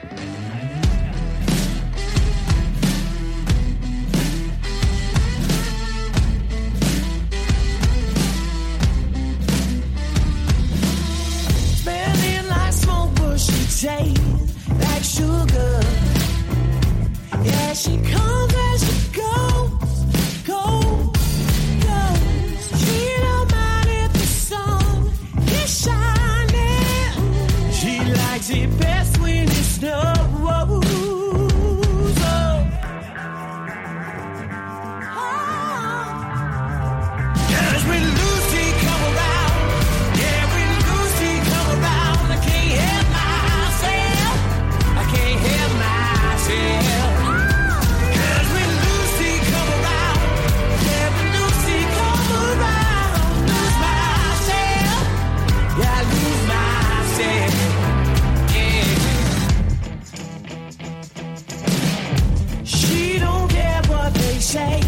Like sugar, yeah, she comes and she goes, goes, goes. She don't mind if the sun is shining. She likes it best when it snows. Cause when Lucy come around, yeah, when Lucy come around, I can't help myself. I can't help myself. Cause when Lucy come around, yeah, when Lucy come around, lose myself. Yeah, I lose myself. Yeah. She don't care what they say.